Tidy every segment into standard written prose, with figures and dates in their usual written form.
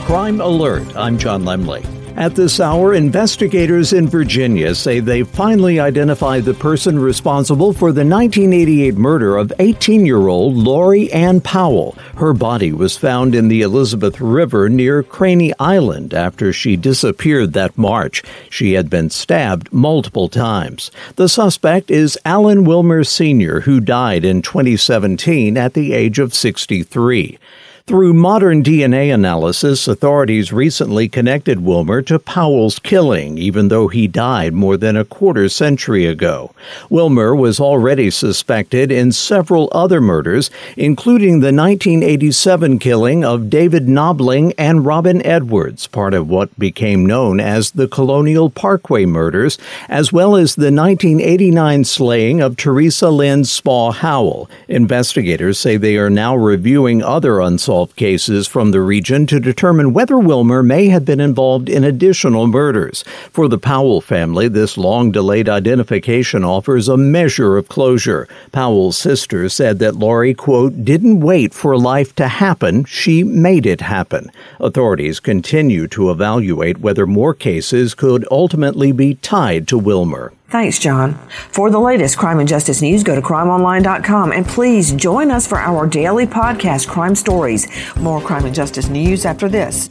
Crime Alert. I'm John Lemley. At this hour, investigators in Virginia say they finally identified the person responsible for the 1988 murder of 18-year-old Lori Ann Powell. Her body was found in the Elizabeth River near Craney Island after she disappeared that March. She had been stabbed multiple times. The suspect is Alan Wilmer Sr., who died in 2017 at the age of 63. Through modern DNA analysis, authorities recently connected Wilmer to Powell's killing, even though he died more than a quarter century ago. Wilmer was already suspected in several other murders, including the 1987 killing of David Knobling and Robin Edwards, part of what became known as the Colonial Parkway murders, as well as the 1989 slaying of Teresa Lynn Spaw Howell. Investigators say they are now reviewing other unsolved cases from the region to determine whether Wilmer may have been involved in additional murders. For the Powell family, this long-delayed identification offers a measure of closure. Powell's sister said that Lori, quote, didn't wait for life to happen, she made it happen. Authorities continue to evaluate whether more cases could ultimately be tied to Wilmer. Thanks, John. For the latest crime and justice news, go to crimeonline.com and please join us for our daily podcast, Crime Stories. More crime and justice news after this.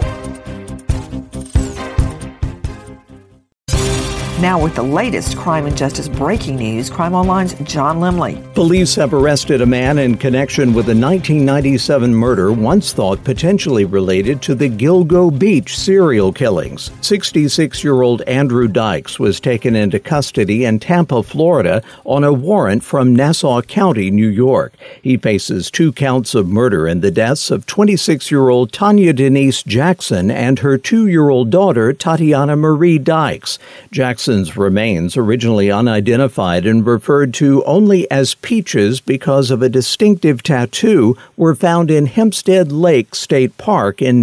Now with the latest crime and justice breaking news, Crime Online's John Lemley. Police have arrested a man in connection with a 1997 murder once thought potentially related to the Gilgo Beach serial killings. 66-year-old Andrew Dykes was taken into custody in Tampa, Florida, on a warrant from Nassau County, New York. He faces 2 counts of murder in the deaths of 26-year-old Tanya Denise Jackson and her 2-year-old daughter, Tatiana Marie Dykes. Jackson's remains, originally unidentified and referred to only as Peaches because of a distinctive tattoo, were found in Hempstead Lake State Park in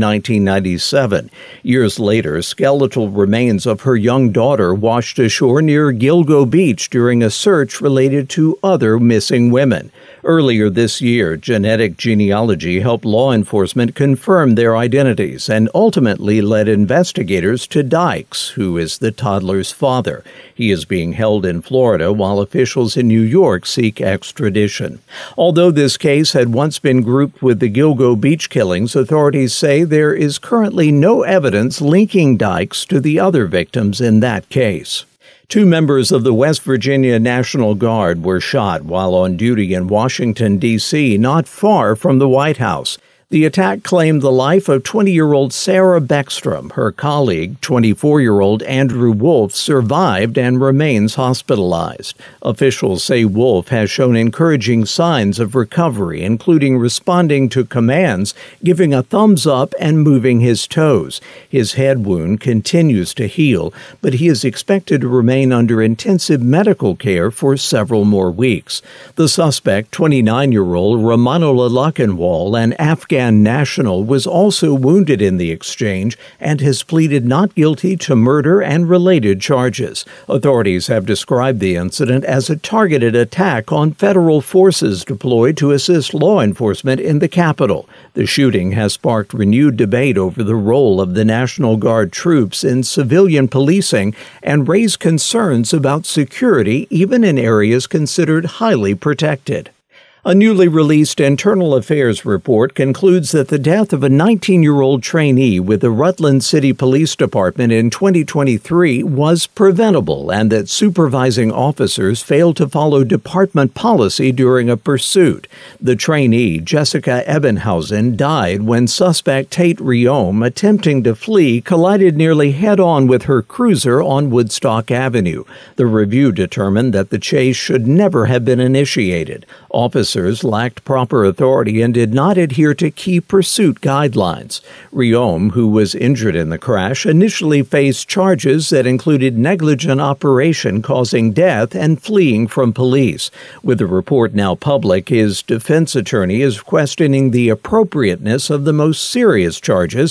1997. Years later, skeletal remains of her young daughter washed ashore near Gilgo Beach during a search related to other missing women. Earlier this year, genetic genealogy helped law enforcement confirm their identities and ultimately led investigators to Dykes, who is the toddler's father. He is being held in Florida while officials in New York seek extradition. Although this case had once been grouped with the Gilgo Beach killings, authorities say there is currently no evidence linking Dykes to the other victims in that case. 2 members of the West Virginia National Guard were shot while on duty in Washington, D.C., not far from the White House. The attack claimed the life of 20-year-old Sarah Beckstrom. Her colleague, 24-year-old Andrew Wolf, survived and remains hospitalized. Officials say Wolf has shown encouraging signs of recovery, including responding to commands, giving a thumbs up, and moving his toes. His head wound continues to heal, but he is expected to remain under intensive medical care for several more weeks. The suspect, 29-year-old Romano Lachenwall, an Afghan national, was also wounded in the exchange and has pleaded not guilty to murder and related charges. Authorities have described the incident as a targeted attack on federal forces deployed to assist law enforcement in the capital. The shooting has sparked renewed debate over the role of the National Guard troops in civilian policing and raised concerns about security even in areas considered highly protected. A newly released Internal Affairs report concludes that the death of a 19-year-old trainee with the Rutland City Police Department in 2023 was preventable and that supervising officers failed to follow department policy during a pursuit. The trainee, Jessica Ebenhausen, died when suspect Tate Riome, attempting to flee, collided nearly head-on with her cruiser on Woodstock Avenue. The review determined that the chase should never have been initiated. Officers lacked proper authority and did not adhere to key pursuit guidelines. Riome, who was injured in the crash, initially faced charges that included negligent operation causing death and fleeing from police. With the report now public, his defense attorney is questioning the appropriateness of the most serious charges,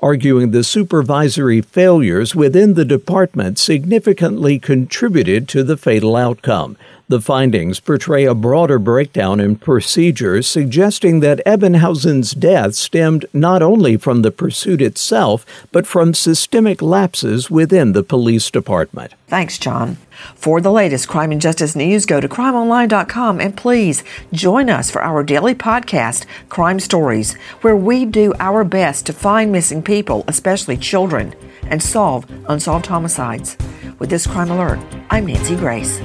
arguing the supervisory failures within the department significantly contributed to the fatal outcome. The findings portray a broader breakdown in procedures, suggesting that Ebbinhausen's death stemmed not only from the pursuit itself, but from systemic lapses within the police department. Thanks, John. For the latest crime and justice news, go to crimeonline.com and please join us for our daily podcast, Crime Stories, where we do our best to find missing people, especially children, and solve unsolved homicides. With this Crime Alert, I'm Nancy Grace.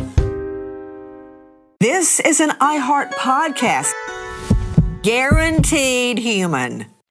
This is an iHeart podcast. Guaranteed human.